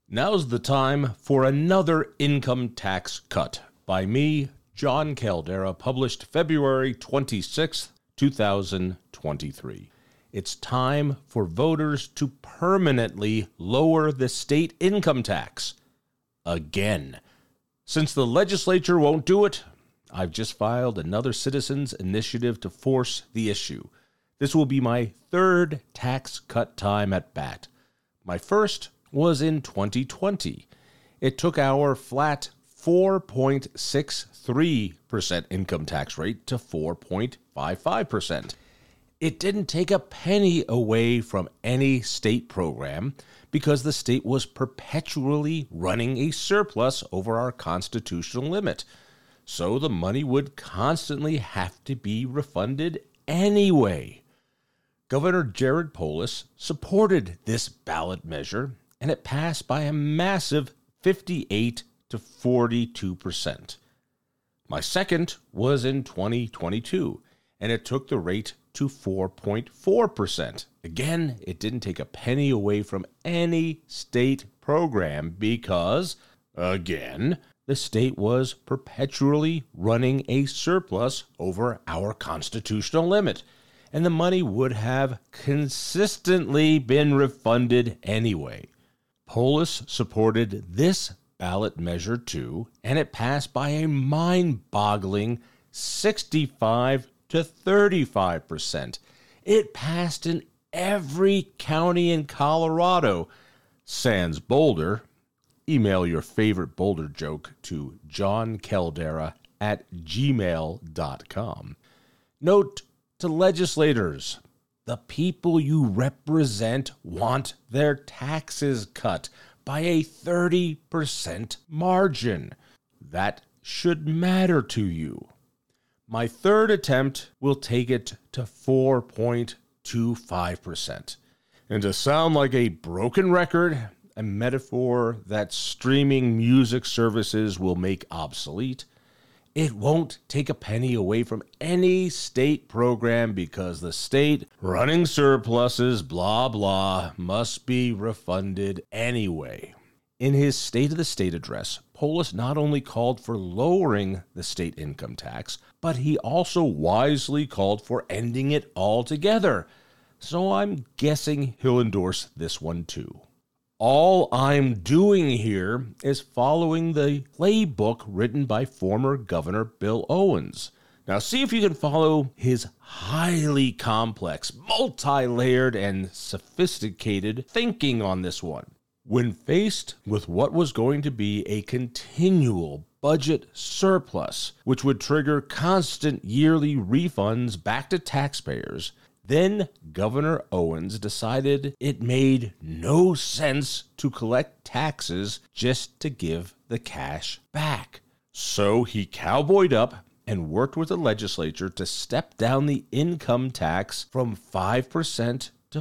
Now's the time for another income tax cut by me, John Caldera, published February 26, 2023. It's time for voters to permanently lower the state income tax. Again. Since the legislature won't do it, I've just filed another citizens' initiative to force the issue. This will be my third tax cut time at bat. My first was in 2020. It took our flat 4.63% income tax rate to 4.55%. It didn't take a penny away from any state program because the state was perpetually running a surplus over our constitutional limit. So the money would constantly have to be refunded anyway. Governor Jared Polis supported this ballot measure, and it passed by a massive 58 to 42%. My second was in 2022, and it took the rate to 4.4%. Again, it didn't take a penny away from any state program because, again, the state was perpetually running a surplus over our constitutional limit, and the money would have consistently been refunded anyway. Polis supported this ballot measure too, and it passed by a mind-boggling 65 to 35%. It passed in every county in Colorado, sans Boulder. Email your favorite Boulder joke to johncaldera@gmail.com. Note to legislators, the people you represent want their taxes cut by a 30% margin. That should matter to you. My third attempt will take it to 4.25%. And to sound like a broken record, a metaphor that streaming music services will make obsolete, it won't take a penny away from any state program because the state running surpluses, blah, blah, must be refunded anyway. In his State of the State address, Polis not only called for lowering the state income tax, but he also wisely called for ending it altogether. So I'm guessing he'll endorse this one too. All I'm doing here is following the playbook written by former Governor Bill Owens. Now see if you can follow his highly complex, multi-layered, and sophisticated thinking on this one. When faced with what was going to be a continual budget surplus, which would trigger constant yearly refunds back to taxpayers, then Governor Owens decided it made no sense to collect taxes just to give the cash back. So he cowboyed up and worked with the legislature to step down the income tax from 5% to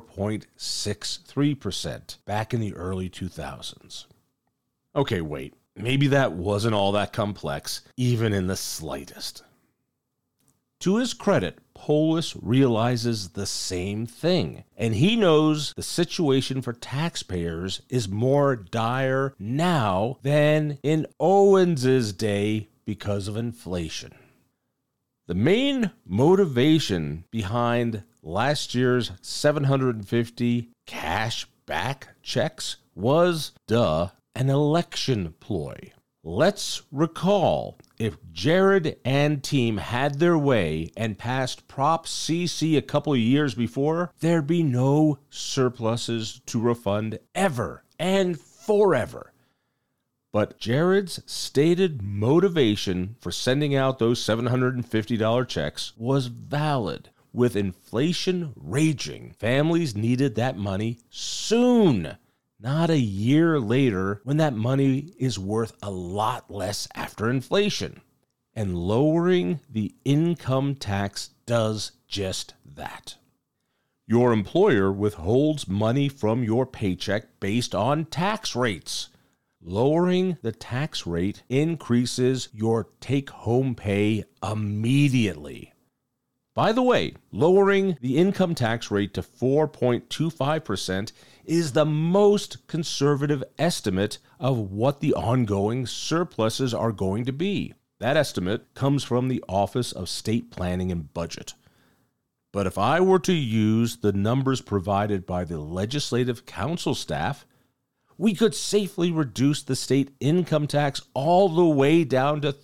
4.63% back in the early 2000s. Okay, wait, maybe that wasn't all that complex, even in the slightest. To his credit, Polis realizes the same thing, and he knows the situation for taxpayers is more dire now than in Owens's day because of inflation. The main motivation behind last year's 750 cash back checks was, an election ploy. Let's recall, if Jared and team had their way and passed Prop CC a couple of years before, there'd be no surpluses to refund ever and forever. But Jared's stated motivation for sending out those $750 checks was valid. With inflation raging, families needed that money soon. Not a year later when that money is worth a lot less after inflation. And lowering the income tax does just that. Your employer withholds money from your paycheck based on tax rates. Lowering the tax rate increases your take-home pay immediately. By the way, lowering the income tax rate to 4.25% is the most conservative estimate of what the ongoing surpluses are going to be. That estimate comes from the Office of State Planning and Budget. But if I were to use the numbers provided by the Legislative Council staff, we could safely reduce the state income tax all the way down to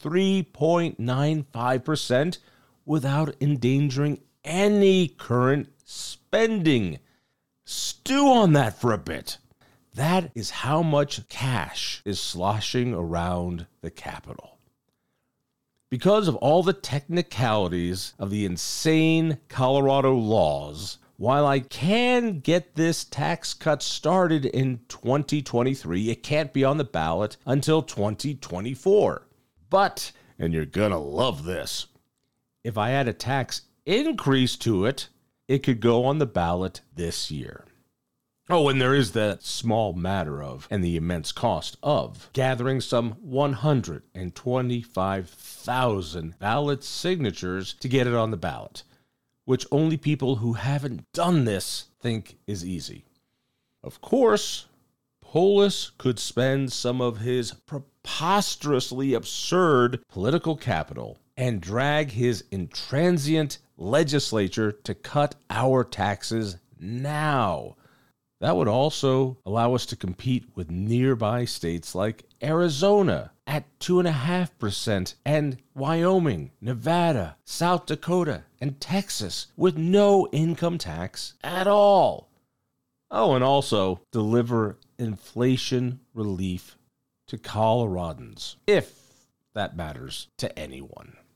3.95% without endangering any current spending. Stew on that for a bit. That is how much cash is sloshing around the Capitol. Because of all the technicalities of the insane Colorado laws, while I can get this tax cut started in 2023, it can't be on the ballot until 2024. But, and you're gonna love this, if I add a tax increase to it, it could go on the ballot this year. Oh, and there is that small matter of, and the immense cost of, gathering some 125,000 ballot signatures to get it on the ballot, which only people who haven't done this think is easy. Of course, Polis could spend some of his preposterously absurd political capital and drag his intransient legislature to cut our taxes now. That would also allow us to compete with nearby states like Arizona at 2.5% and Wyoming, Nevada, South Dakota, and Texas with no income tax at all. Oh, and also deliver inflation relief to Coloradans, if that matters to anyone.